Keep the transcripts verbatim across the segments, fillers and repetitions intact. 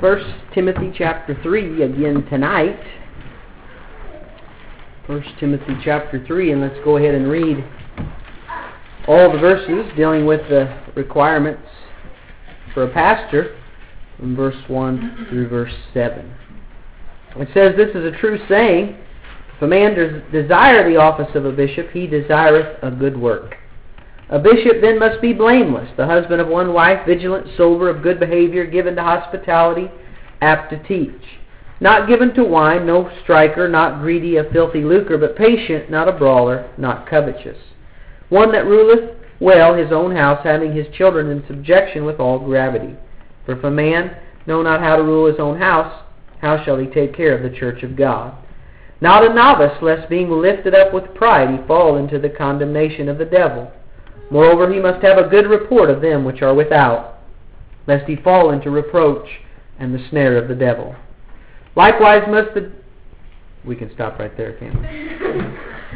First Timothy chapter three again tonight. First Timothy chapter three, and let's go ahead and read all the verses dealing with the requirements for a pastor from verse one through verse seven. It says, "This is a true saying, if a man des- desire the office of a bishop, he desireth a good work. A bishop then must be blameless, the husband of one wife, vigilant, sober, of good behavior, given to hospitality, apt to teach. Not given to wine, no striker, not greedy of filthy lucre, but patient, not a brawler, not covetous. One that ruleth well his own house, having his children in subjection with all gravity. For if a man know not how to rule his own house, how shall he take care of the church of God? Not a novice, lest being lifted up with pride he fall into the condemnation of the devil. Moreover, he must have a good report of them which are without, lest he fall into reproach and the snare of the devil. Likewise must the..." We can stop right there, can't we?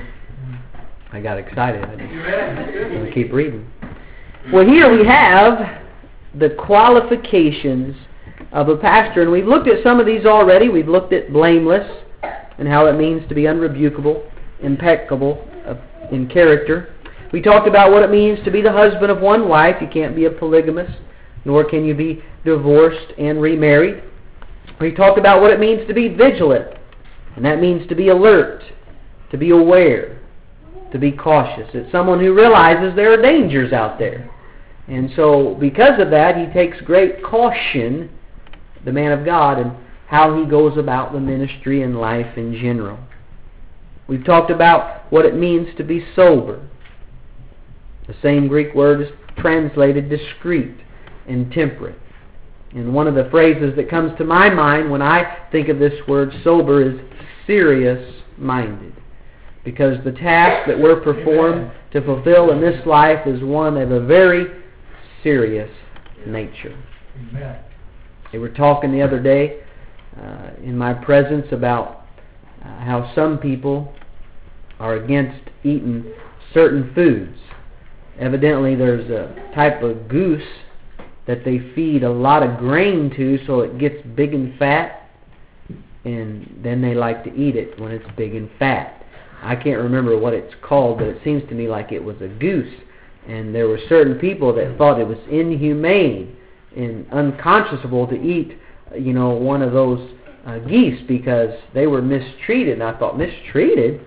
I got excited. I just want to keep reading. Well, here we have the qualifications of a pastor, and we've looked at some of these already. We've looked at blameless and how it means to be unrebukable, impeccable in character. We talked about what it means to be the husband of one wife. You can't be a polygamist, nor can you be divorced and remarried. We talked about what it means to be vigilant, and that means to be alert, to be aware, to be cautious. It's someone who realizes there are dangers out there. And so because of that, he takes great caution, the man of God, in how he goes about the ministry and life in general. We've talked about what it means to be sober. The same Greek word is translated discreet and temperate. And one of the phrases that comes to my mind when I think of this word sober is serious-minded. Because the task that we're performed to fulfill in this life is one of a very serious nature. Amen. They were talking the other day uh, in my presence about uh, how some people are against eating certain foods. Evidently there's a type of goose that they feed a lot of grain to so it gets big and fat, and then they like to eat it when it's big and fat. I can't remember what it's called, but it seems to me like it was a goose. And there were certain people that thought it was inhumane and unconscionable to eat, you know, one of those uh, geese because they were mistreated. And I thought, mistreated?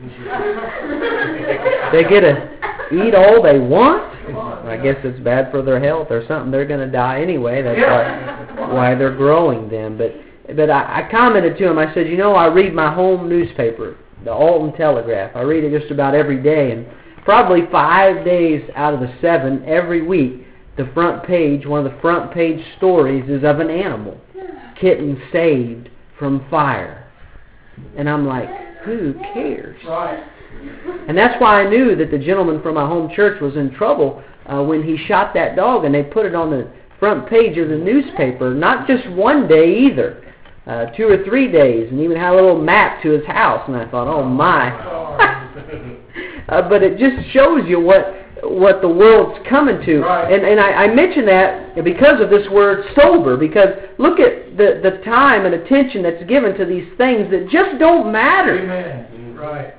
They get to eat all they want? I guess it's bad for their health or something. They're going to die anyway. That's why, why they're growing them. But but I, I commented to him. I said, you know, I read my home newspaper, the Alton Telegraph. I read it just about every day, and probably five days out of the seven every week, the front page, one of the front page stories is of an animal, kitten saved from fire. And I'm like, who cares? Right. And that's why I knew that the gentleman from my home church was in trouble uh, when he shot that dog, and they put it on the front page of the newspaper, not just one day either, uh, two or three days, and even had a little map to his house. And I thought, oh my. uh, but it just shows you what what the world's coming to. Right. And and I, I mention that because of this word sober, because look at the, the time and attention that's given to these things that just don't matter. Amen. Right.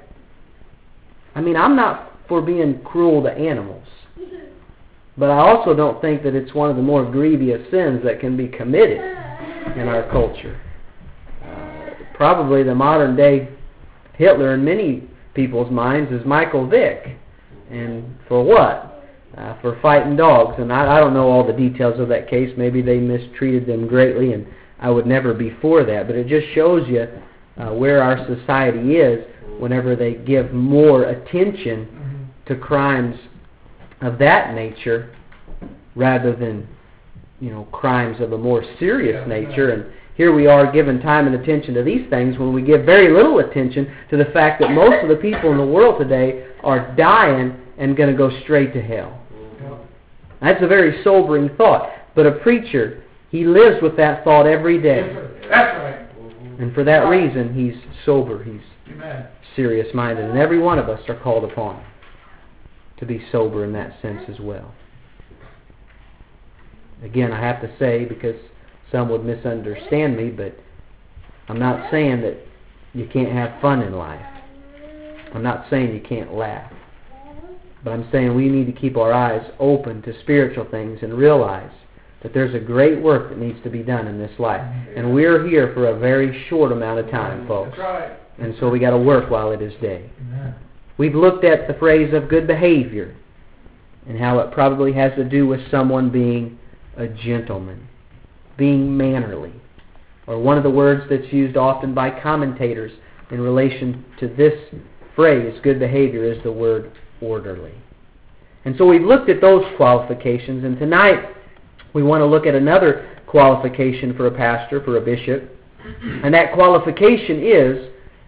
I mean, I'm not for being cruel to animals, but I also don't think that it's one of the more grievous sins that can be committed in our culture. Uh, probably the modern day Hitler in many people's minds is Michael Vick. And for what? Uh, for fighting dogs. And I, I don't know all the details of that case. Maybe they mistreated them greatly, and I would never be for that. But it just shows you uh, where our society is whenever they give more attention mm-hmm. to crimes of that nature rather than, you know, crimes of a more serious yeah, nature. Yeah. And here we are giving time and attention to these things when we give very little attention to the fact that most of the people in the world today are dying and going to go straight to hell. Yeah. That's a very sobering thought. But a preacher, he lives with that thought every day. That's right. And for that reason, he's sober. He's Amen. Serious-minded. And every one of us are called upon to be sober in that sense as well. Again, I have to say, because some would misunderstand me, but I'm not saying that you can't have fun in life. I'm not saying you can't laugh. But I'm saying we need to keep our eyes open to spiritual things and realize that there's a great work that needs to be done in this life. And we're here for a very short amount of time, folks. That's right. And so we got to work while it is day. Amen. We've looked at the phrase of good behavior and how it probably has to do with someone being a gentleman, being mannerly. Or one of the words that's used often by commentators in relation to this phrase, good behavior, is the word orderly. And so we've looked at those qualifications, and tonight we want to look at another qualification for a pastor, for a bishop, and that qualification is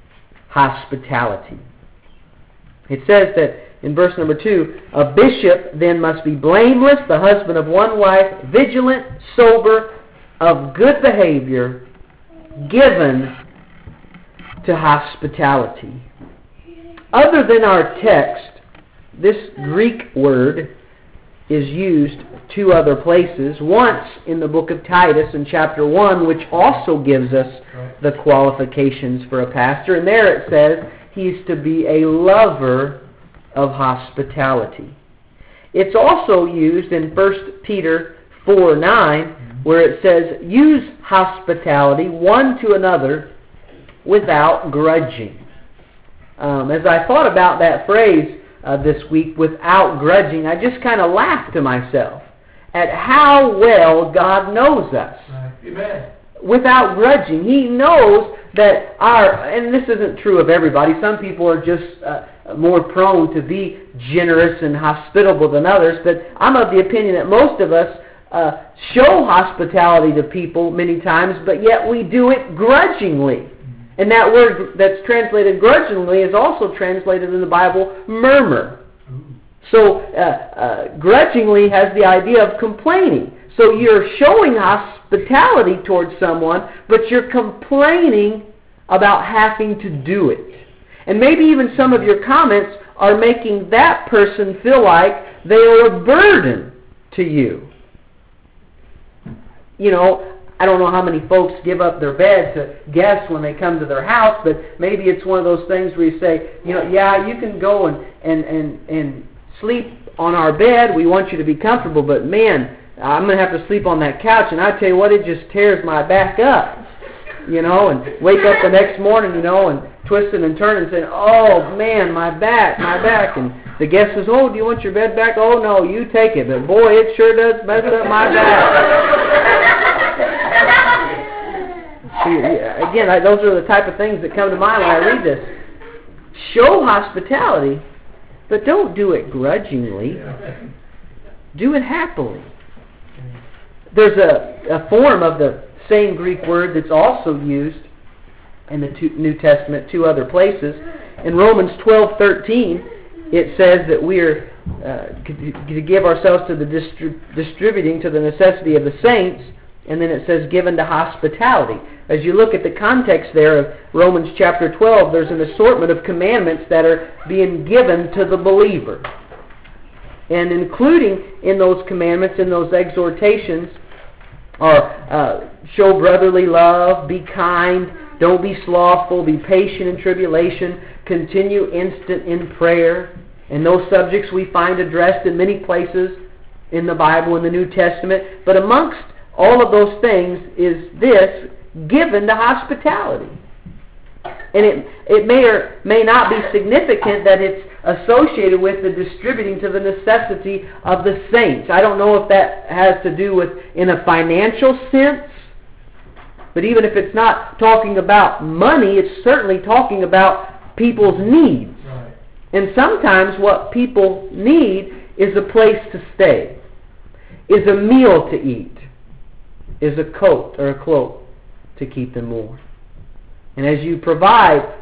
hospitality. It says that in verse number two, a bishop then must be blameless, the husband of one wife, vigilant, sober, of good behavior, given to hospitality. Other than our text, this Greek word is used two other places. Once in the book of Titus in chapter one, which also gives us the qualifications for a pastor. And there it says he's to be a lover of hospitality. It's also used in First Peter four nine, where it says, use hospitality one to another without grudging. Um, as I thought about that phrase uh, this week, without grudging, I just kind of laughed to myself at how well God knows us. Right. Amen. Without grudging. He knows that our, and this isn't true of everybody, some people are just uh, more prone to be generous and hospitable than others, but I'm of the opinion that most of us uh, show hospitality to people many times, but yet we do it grudgingly. And that word that's translated grudgingly is also translated in the Bible, murmur. So uh, uh, grudgingly has the idea of complaining. So you're showing hospitality towards someone, but you're complaining about having to do it. And maybe even some of your comments are making that person feel like they are a burden to you. You know, I don't know how many folks give up their bed to guests when they come to their house, but maybe it's one of those things where you say, you know, yeah, you can go and, and, and, and sleep on our bed. We want you to be comfortable, but man, I'm going to have to sleep on that couch, and I tell you what, it just tears my back up. You know, and wake up the next morning, you know, and twisting and turning and saying, oh man, my back, my back. And the guest says, oh, do you want your bed back? Oh no, you take it. But boy, it sure does mess up my back. See, again, I, those are the type of things that come to mind when I read this. Show hospitality, but don't do it grudgingly. Do it happily. There's a, a form of the same Greek word that's also used in the two, New Testament, two other places. In Romans twelve thirteen, it says that we are uh, to give ourselves to the distri- distributing to the necessity of the saints, and then it says given to hospitality. As you look at the context there of Romans chapter twelve, there's an assortment of commandments that are being given to the believer. And including in those commandments, in those exhortations, are uh, show brotherly love, be kind, don't be slothful, be patient in tribulation, continue instant in prayer. And those subjects we find addressed in many places in the Bible, in the New Testament. But amongst all of those things is this, given to hospitality. And it, it may or may not be significant that it's associated with the distributing to the necessity of the saints. I don't know if that has to do with in a financial sense, but even if it's not talking about money, it's certainly talking about people's needs. Right. And sometimes what people need is a place to stay, is a meal to eat, is a coat or a cloak to keep them warm. And as you provide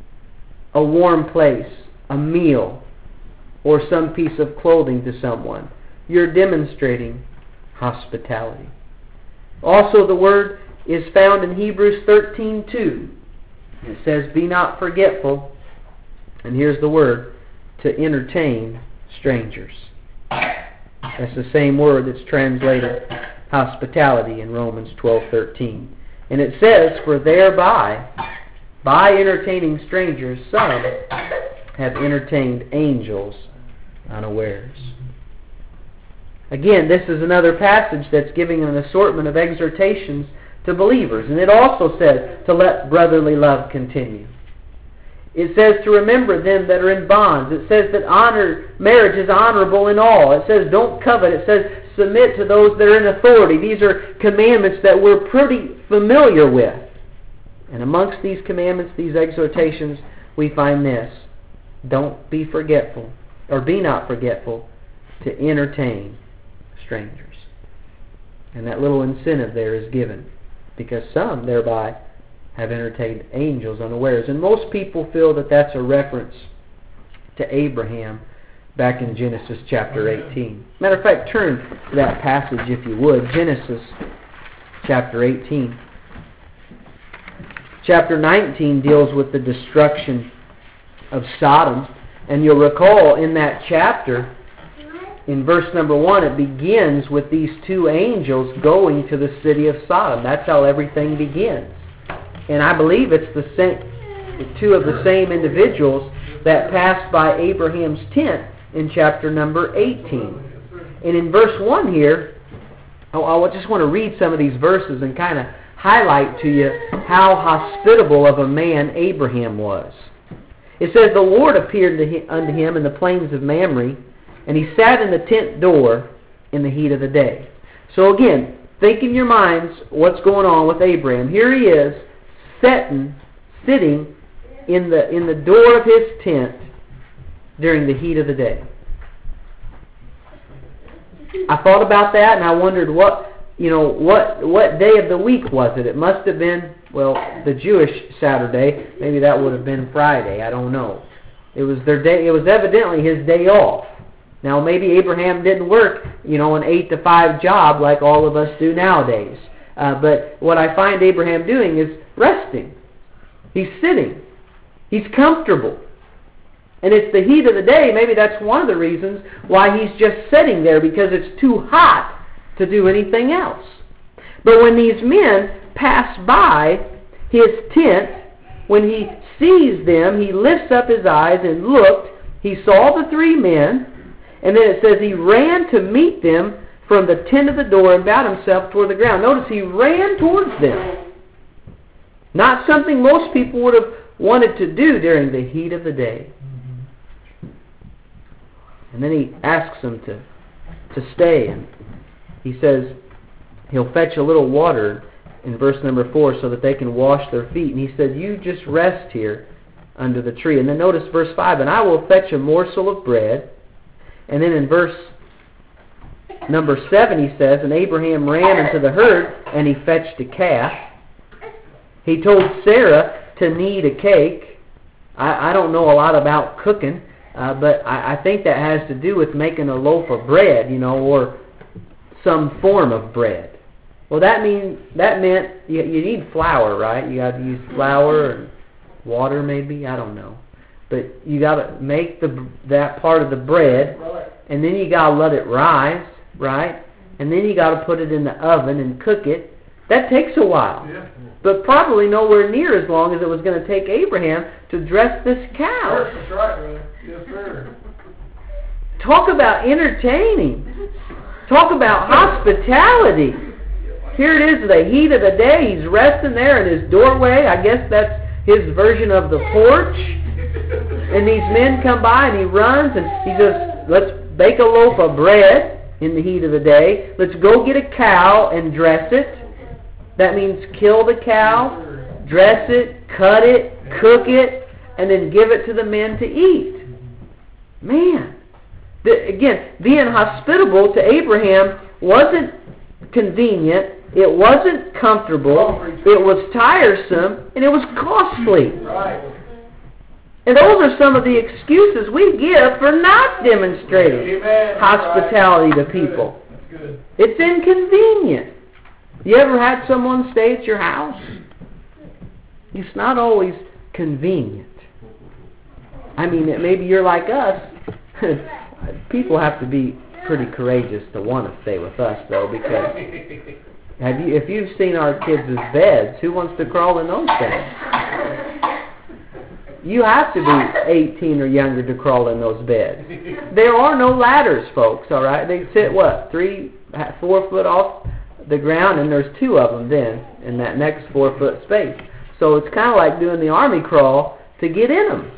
a warm place, a meal, or some piece of clothing to someone, you're demonstrating hospitality. Also, the word is found in Hebrews thirteen two. It says, be not forgetful, and here's the word, to entertain strangers. That's the same word that's translated hospitality in Romans twelve thirteen. And it says, for thereby, by entertaining strangers, some have entertained angels unawares. Again, this is another passage that's giving an assortment of exhortations to believers. And it also says to let brotherly love continue. It says to remember them that are in bonds. It says that honor marriage is honorable in all. It says don't covet. It says submit to those that are in authority. These are commandments that we're pretty familiar with. And amongst these commandments, these exhortations, we find this. Don't be forgetful, or be not forgetful, to entertain strangers. And that little incentive there is given, because some thereby have entertained angels unawares. And most people feel that that's a reference to Abraham back in Genesis chapter eighteen. Matter of fact, turn to that passage if you would. Genesis chapter eighteen. Chapter nineteen deals with the destruction of Sodom. And you'll recall in that chapter, in verse number one, it begins with these two angels going to the city of Sodom. That's how everything begins. And I believe it's the same, two of the same individuals that passed by Abraham's tent in chapter number eighteen. And in verse one here, I just want to read some of these verses and kind of highlight to you how hospitable of a man Abraham was. It says, the Lord appeared unto him in the plains of Mamre, and he sat in the tent door in the heat of the day. So again, think in your minds what's going on with Abraham. Here he is, sitting, sitting in the in the door of his tent during the heat of the day. I thought about that and I wondered what you know what what day of the week was it? It must have been, well, the Jewish Saturday. Maybe that would have been Friday. I don't know. It was their day. It was evidently his day off. Now maybe Abraham didn't work, you know, an eight to five job like all of us do nowadays. Uh, but what I find Abraham doing is resting. He's sitting. He's comfortable. And it's the heat of the day. Maybe that's one of the reasons why he's just sitting there, because it's too hot to do anything else. But when these men pass by his tent, when he sees them, he lifts up his eyes and looked. He saw the three men, and then it says he ran to meet them from the tent of the door and bowed himself toward the ground. Notice he ran towards them. Not something most people would have wanted to do during the heat of the day. And then he asks them to, to stay. And he says he'll fetch a little water in verse number four so that they can wash their feet. And he said, you just rest here under the tree. And then notice verse five, and I will fetch a morsel of bread. And then in verse number seven he says, and Abraham ran into the herd and he fetched a calf. He told Sarah to knead a cake. I, I don't know a lot about cooking, uh, but I, I think that has to do with making a loaf of bread, you know, or some form of bread. Well, that mean that meant you, you need flour, right? You got to use flour and water, maybe. I don't know, but you got to make the that part of the bread, and then you got to let it rise, right? And then you got to put it in the oven and cook it. That takes a while. Yeah. But probably nowhere near as long as it was going to take Abraham to dress this cow. That's right, brother. Yes, sir. Talk about entertaining. Talk about hospitality. Here it is, the heat of the day. He's resting there in his doorway. I guess that's his version of the porch. And these men come by and he runs and he says, let's bake a loaf of bread in the heat of the day. Let's go get a cow and dress it. That means kill the cow, dress it, cut it, cook it, and then give it to the men to eat. Man. The, again, being hospitable to Abraham wasn't convenient, it wasn't comfortable, it was tiresome, and it was costly. And those are some of the excuses we give for not demonstrating hospitality to people. It's inconvenient. You ever had someone stay at your house? It's not always convenient. I mean, maybe you're like us. People have to be pretty courageous to want to stay with us, though, because have you, if you've seen our kids' beds, who wants to crawl in those things? You have to be eighteen or younger to crawl in those beds. There are no ladders, folks, all right? They sit, what, three, four foot off the ground, and there's two of them then in that next four foot space. So it's kind of like doing the army crawl to get in them.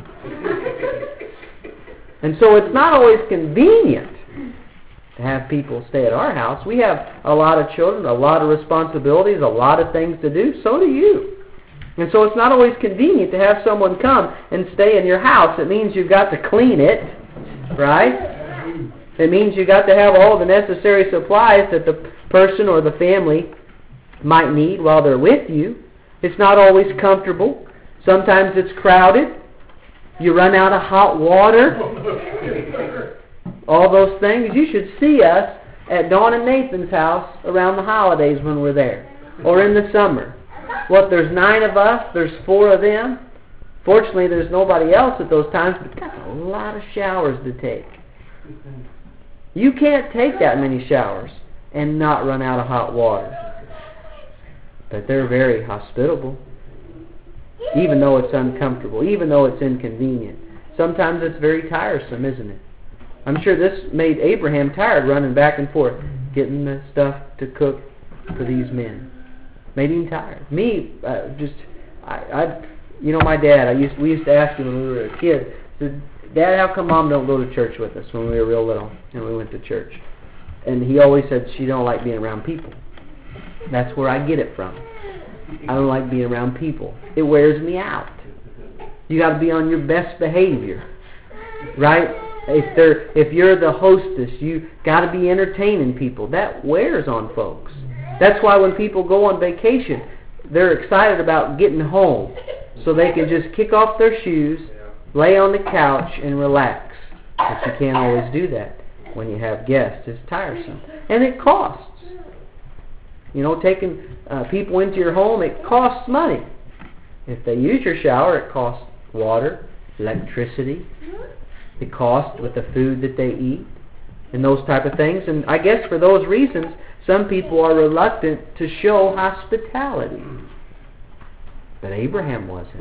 And so it's not always convenient to have people stay at our house. We have a lot of children, a lot of responsibilities, a lot of things to do. So do you. And so it's not always convenient to have someone come and stay in your house. It means you've got to clean it, right? It means you've got to have all the necessary supplies that the person or the family might need while they're with you. It's not always comfortable. Sometimes it's crowded. You run out of hot water. All those things. You should see us at Dawn and Nathan's house around the holidays when we're there. Or in the summer. What, there's nine of us, there's four of them. Fortunately, there's nobody else at those times, but that's a lot of showers to take. You can't take that many showers and not run out of hot water. But they're very hospitable. Even though it's uncomfortable, even though it's inconvenient. Sometimes it's very tiresome, isn't it? I'm sure this made Abraham tired, running back and forth, getting the stuff to cook for these men. Made him tired. Me, uh, just, I, I, you know, my dad. I used, we used to ask him when we were a kid. Said, Dad, how come Mom don't go to church with us when we were real little and we went to church? And he always said she don't like being around people. That's where I get it from. I don't like being around people. It wears me out. You got to be on your best behavior, right? If they're, if you're the hostess, you got to be entertaining people. That wears on folks. That's why when people go on vacation, they're excited about getting home so they can just kick off their shoes, lay on the couch, and relax. But you can't always do that when you have guests. It's tiresome. And it costs. You know, taking uh, people into your home, it costs money. If they use your shower, it costs water, electricity. It costs with the food that they eat and those type of things. And I guess for those reasons, some people are reluctant to show hospitality. But Abraham wasn't.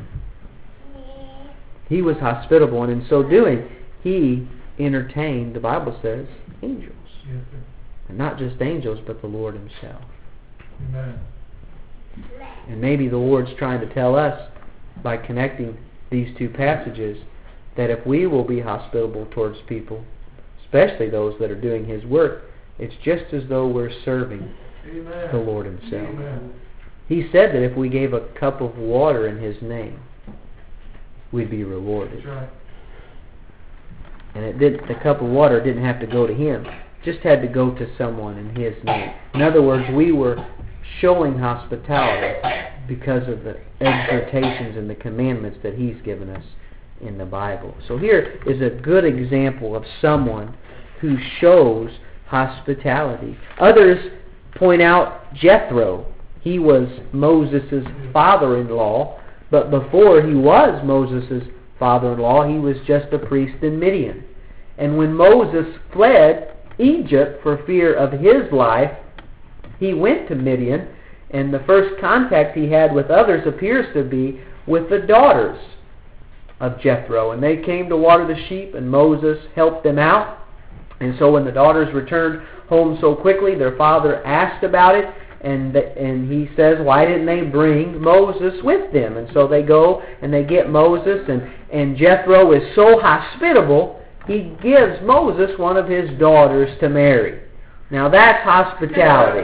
He was hospitable, and in so doing, he entertained, the Bible says, angels. Yes, sir. And not just angels, but the Lord himself. Amen. And maybe the Lord's trying to tell us, by connecting these two passages, that if we will be hospitable towards people, especially those that are doing his work, it's just as though we're serving Amen. The Lord himself. Amen. He said that if we gave a cup of water in his name, we'd be rewarded. That's right. And it did, the cup of water didn't have to go to him. It just had to go to someone in his name. In other words, we were showing hospitality because of the exhortations and the commandments that he's given us in the Bible. So here is a good example of someone who shows hospitality. Others point out Jethro. He was Moses' father-in-law, but before he was Moses' father-in-law, he was just a priest in Midian. And when Moses fled Egypt for fear of his life, he went to Midian, and the first contact he had with others appears to be with the daughters of Jethro. And they came to water the sheep, and Moses helped them out. And so when the daughters returned home so quickly, their father asked about it, and th- and he says, why didn't they bring Moses with them? And so they go and they get Moses, and, and Jethro is so hospitable, he gives Moses one of his daughters to marry. Now that's hospitality.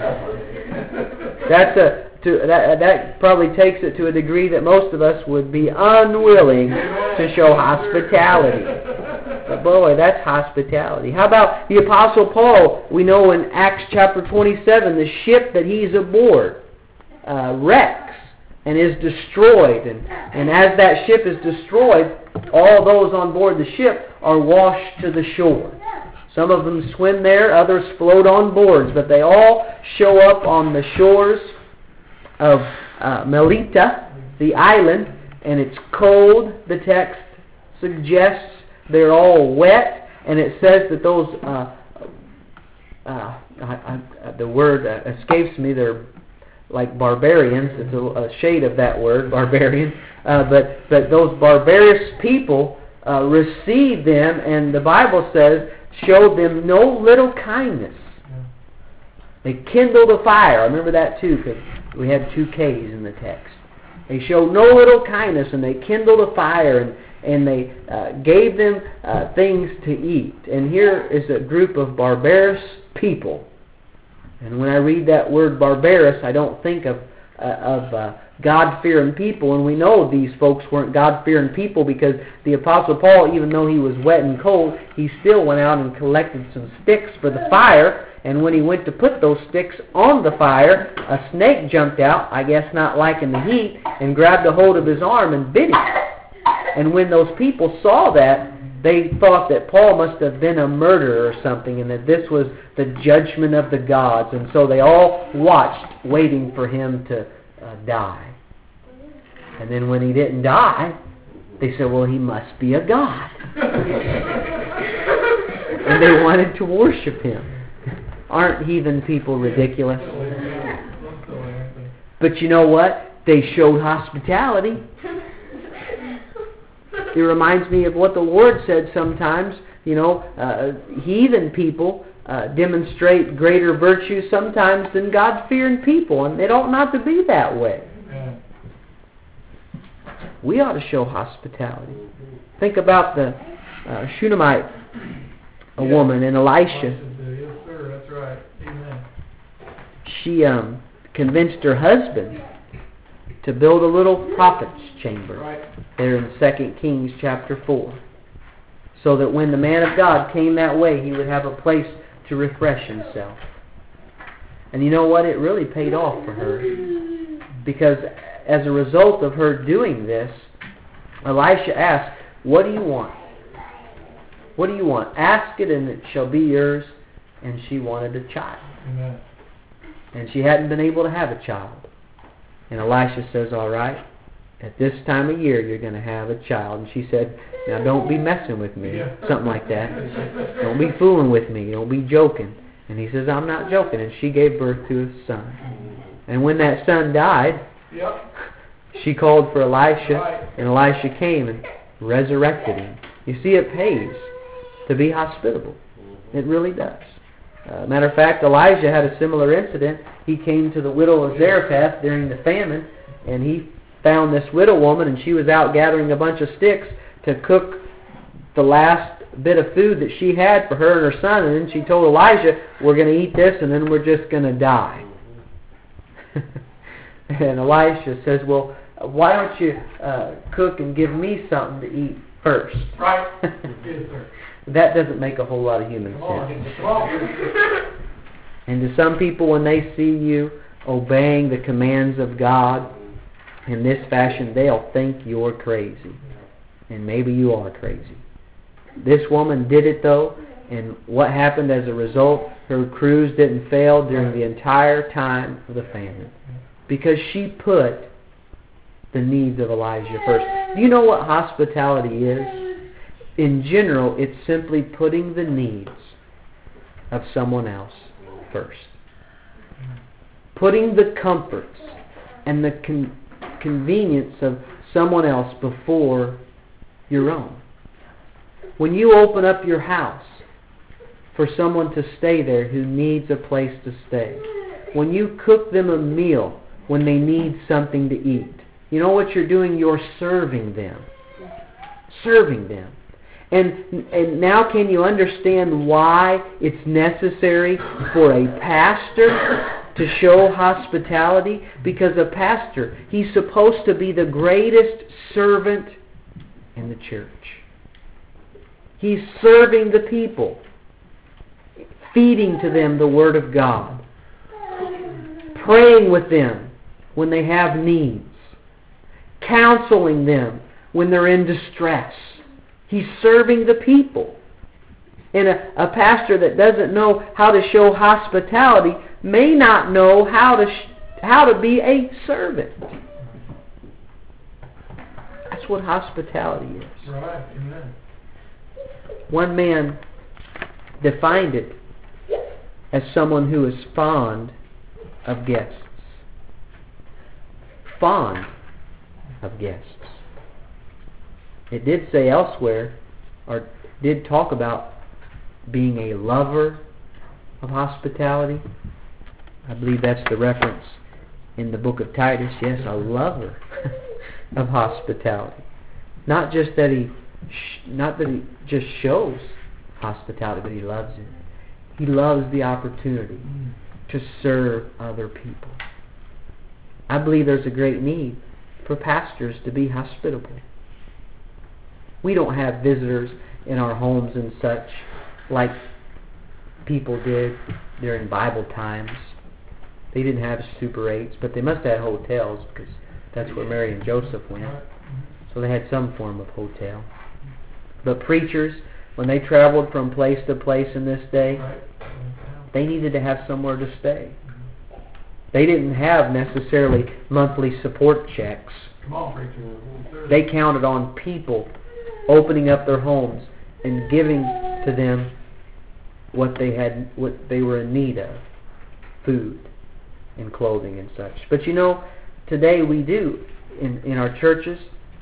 That's a to, that that probably takes it to a degree that most of us would be unwilling to show hospitality. But boy, that's hospitality. How about the Apostle Paul? We know in Acts chapter twenty-seven, the ship that he's aboard uh, wrecks and is destroyed. And, and as that ship is destroyed, all those on board the ship are washed to the shore. Some of them swim there, others float on boards, but they all show up on the shores of uh, Melita, the island, and it's cold, the text suggests. They're all wet, and it says that those uh, uh, I, I, the word uh, escapes me. They're like barbarians. It's a, a shade of that word, barbarian. Uh, but but those barbarous people uh, received them, and the Bible says showed them no little kindness. They kindled a fire. I remember that too, because we had two K's in the text. They showed no little kindness, and they kindled a fire, and, and they uh, gave them uh, things to eat. And here is a group of barbarous people. And when I read that word barbarous, I don't think of uh, of uh, God-fearing people. And we know these folks weren't God-fearing people, because the Apostle Paul, even though he was wet and cold, he still went out and collected some sticks for the fire. And when he went to put those sticks on the fire, a snake jumped out, I guess not liking the heat, and grabbed a hold of his arm and bit him. And when those people saw that, they thought that Paul must have been a murderer or something, and that this was the judgment of the gods. And so they all watched, waiting for him to uh, die. And then when he didn't die, they said, well, he must be a god. And they wanted to worship him. Aren't heathen people ridiculous? But you know what? They showed hospitality. It reminds me of what the Lord said sometimes. You know, uh, heathen people uh, demonstrate greater virtue sometimes than God-fearing people, and it ought not to be that way. We ought to show hospitality. Think about the uh, Shunammite, a woman, and Elisha. Right. Amen. She um, convinced her husband to build a little prophet's chamber Right. there in Second Kings chapter four, so that when the man of God came that way, he would have a place to refresh himself. And you know what? It really paid off for her, because as a result of her doing this, Elisha asked, what do you want? What do you want? Ask it, and it shall be yours. And she wanted a child. Amen. And she hadn't been able to have a child. And Elisha says, all right, at this time of year you're going to have a child. And she said, now don't be messing with me. Yeah. Something like that. Don't be fooling with me. Don't be joking. And he says, I'm not joking. And she gave birth to a son. And when that son died, yep. she called for Elisha. Right. And Elisha came and resurrected him. You see, it pays to be hospitable. It really does. Uh, matter of fact, Elijah had a similar incident. He came to the widow of Zarephath during the famine, and he found this widow woman, and she was out gathering a bunch of sticks to cook the last bit of food that she had for her and her son. And then she told Elijah, we're going to eat this, and then we're just going to die. And Elisha says, well, why don't you uh, cook and give me something to eat first? Right. Yes, sir. That doesn't make a whole lot of human sense. And to some people, when they see you obeying the commands of God in this fashion, they'll think you're crazy. And maybe you are crazy. This woman did it, though, and what happened as a result? Her crews didn't fail during the entire time of the famine, because she put the needs of Elijah first. Do you know what hospitality is? In general, it's simply putting the needs of someone else first. Putting the comforts and the con- convenience of someone else before your own. When you open up your house for someone to stay there who needs a place to stay, when you cook them a meal when they need something to eat, you know what you're doing? You're serving them. Serving them. And and now can you understand why it's necessary for a pastor to show hospitality? Because a pastor, he's supposed to be the greatest servant in the church. He's serving the people, feeding to them the Word of God, praying with them when they have needs, counseling them when they're in distress. He's serving the people. And a, a pastor that doesn't know how to show hospitality may not know how to sh- how to be a servant. That's what hospitality is. Right. Amen. One man defined it as someone who is fond of guests. Fond of guests. It did say elsewhere, or did talk about being a lover of hospitality. I believe that's the reference in the book of Titus. Yes, a lover of hospitality. Not just that he, sh- not that he just shows hospitality, but he loves it. He loves the opportunity to serve other people. I believe there's a great need for pastors to be hospitable. We don't have visitors in our homes and such like people did during Bible times. They didn't have Super eights, but they must have had hotels because that's where Mary and Joseph went. So they had some form of hotel. But preachers, when they traveled from place to place in this day, they needed to have somewhere to stay. They didn't have necessarily monthly support checks. Come on, preacher. They counted on people opening up their homes and giving to them what they had, what they were in need of, food and clothing and such. But you know, today we do in in our churches.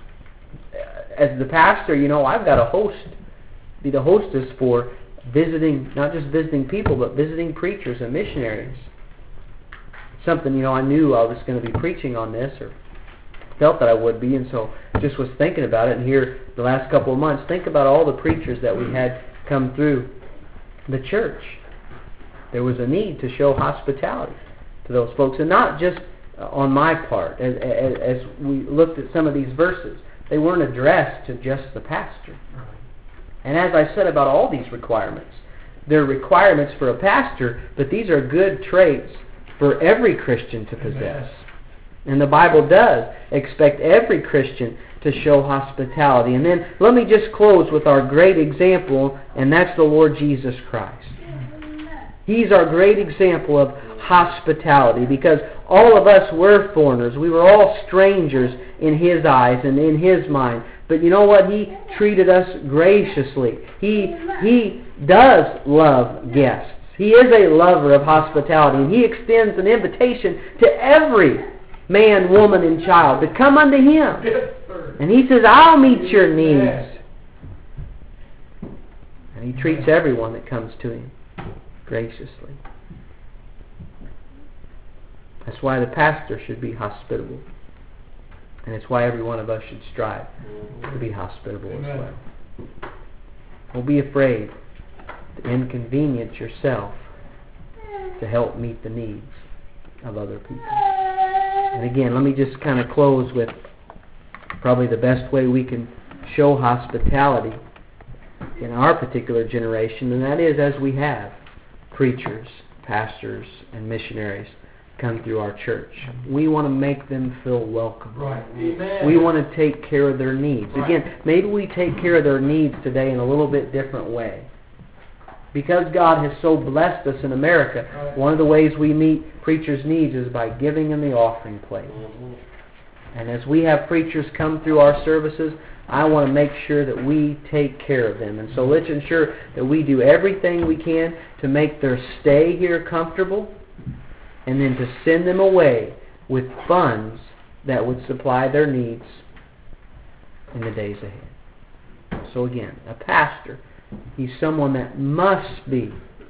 As the pastor, you know, I've got a host, be the hostess for visiting, not just visiting people, but visiting preachers and missionaries. Something, you know, I knew I was going to be preaching on this, or felt that I would be, and so just was thinking about it. And here, the last couple of months, think about all the preachers that we had come through the church. There was a need to show hospitality to those folks, and not just on my part. As, as, as we looked at some of these verses, they weren't addressed to just the pastor. And as I said about all these requirements, they're requirements for a pastor, but these are good traits for every Christian to possess. And the Bible does expect every Christian to show hospitality. And then let me just close with our great example, and that's the Lord Jesus Christ. He's our great example of hospitality, because all of us were foreigners. We were all strangers in His eyes and in His mind. But you know what? He treated us graciously. He, he does love guests. He is a lover of hospitality, and He extends an invitation to every man, woman, and child to come unto Him. And He says, I'll meet your needs. And He treats everyone that comes to Him graciously. That's why the pastor should be hospitable. And it's why every one of us should strive to be hospitable as well. Don't be afraid to inconvenience yourself to help meet the needs of other people. And again, let me just kind of close with probably the best way we can show hospitality in our particular generation, and that is as we have preachers, pastors, and missionaries come through our church. We want to make them feel welcome. Right. Amen. We want to take care of their needs. Right. Again, maybe we take care of their needs today in a little bit different way. Because God has so blessed us in America, Right. one of the ways we meet preachers' needs is by giving in the offering plate. Mm-hmm. And as we have preachers come through our services, I want to make sure that we take care of them. And so let's ensure that we do everything we can to make their stay here comfortable, and then to send them away with funds that would supply their needs in the days ahead. So again, a pastor, he's someone that must be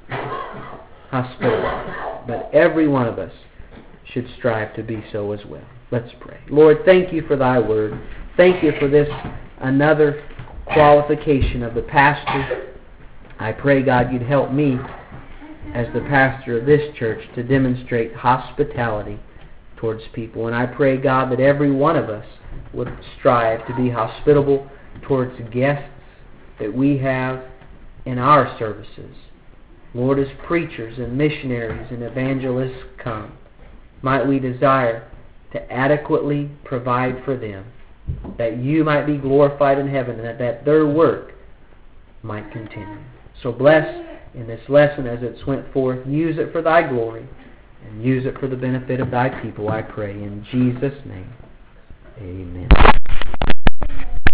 hospitable, but every one of us should strive to be so as well. Let's pray. Lord, thank You for Thy word. Thank You for this another qualification of the pastor. I pray, God, You'd help me as the pastor of this church to demonstrate hospitality towards people. And I pray, God, that every one of us would strive to be hospitable towards guests that we have in our services. Lord, as preachers and missionaries and evangelists come, might we desire to adequately provide for them, that You might be glorified in heaven, and that, that their work might continue. So bless in this lesson as it's went forth. Use it for Thy glory, and use it for the benefit of Thy people, I pray. In Jesus' name, amen.